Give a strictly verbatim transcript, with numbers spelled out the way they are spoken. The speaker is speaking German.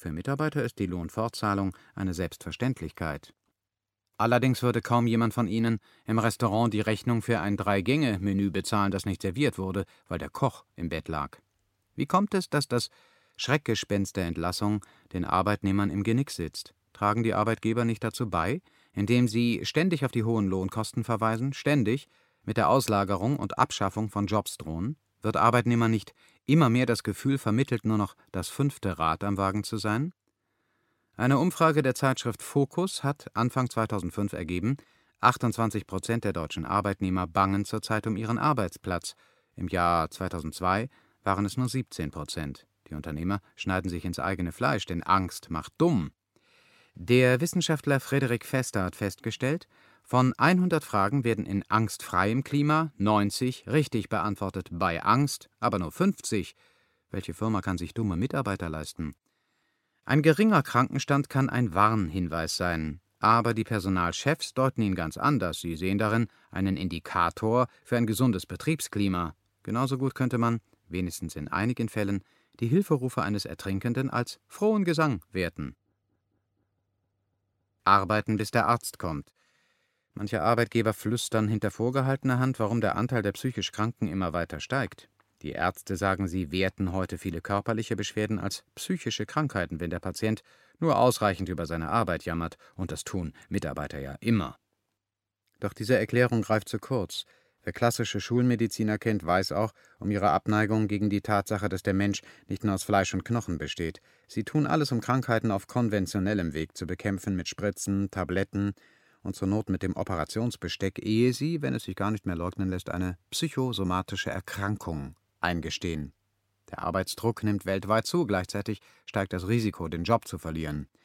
Für Mitarbeiter ist die Lohnfortzahlung eine Selbstverständlichkeit. Allerdings würde kaum jemand von ihnen im Restaurant die Rechnung für ein Drei-Gänge-Menü bezahlen, das nicht serviert wurde, weil der Koch im Bett lag. Wie kommt es, dass das Schreckgespenst der Entlassung den Arbeitnehmern im Genick sitzt? Tragen die Arbeitgeber nicht dazu bei, indem sie ständig auf die hohen Lohnkosten verweisen, ständig mit der Auslagerung und Abschaffung von Jobs drohen? Wird Arbeitnehmern nicht immer mehr das Gefühl vermittelt, nur noch das fünfte Rad am Wagen zu sein? Eine Umfrage der Zeitschrift Focus hat Anfang zweitausendfünf ergeben, achtundzwanzig Prozent der deutschen Arbeitnehmer bangen zurzeit um ihren Arbeitsplatz. Im Jahr zweitausendzwei waren es nur siebzehn Prozent. Die Unternehmer schneiden sich ins eigene Fleisch, denn Angst macht dumm. Der Wissenschaftler Frederik Vester hat festgestellt, von hundert Fragen werden in angstfreiem Klima neunzig richtig beantwortet, bei Angst aber nur fünfzig. Welche Firma kann sich dumme Mitarbeiter leisten? Ein geringer Krankenstand kann ein Warnhinweis sein, aber die Personalchefs deuten ihn ganz anders. Sie sehen darin einen Indikator für ein gesundes Betriebsklima. Genauso gut könnte man, wenigstens in einigen Fällen, die Hilferufe eines Ertrinkenden als frohen Gesang werten. Arbeiten, bis der Arzt kommt. Manche Arbeitgeber flüstern hinter vorgehaltener Hand, warum der Anteil der psychisch Kranken immer weiter steigt. Die Ärzte sagen, sie werten heute viele körperliche Beschwerden als psychische Krankheiten, wenn der Patient nur ausreichend über seine Arbeit jammert, und das tun Mitarbeiter ja immer. Doch diese Erklärung greift zu kurz. Wer klassische Schulmediziner kennt, weiß auch um ihre Abneigung gegen die Tatsache, dass der Mensch nicht nur aus Fleisch und Knochen besteht. Sie tun alles, um Krankheiten auf konventionellem Weg zu bekämpfen, mit Spritzen, Tabletten und zur Not mit dem Operationsbesteck, ehe sie, wenn es sich gar nicht mehr leugnen lässt, eine psychosomatische Erkrankung eingestehen. Der Arbeitsdruck nimmt weltweit zu, gleichzeitig steigt das Risiko, den Job zu verlieren.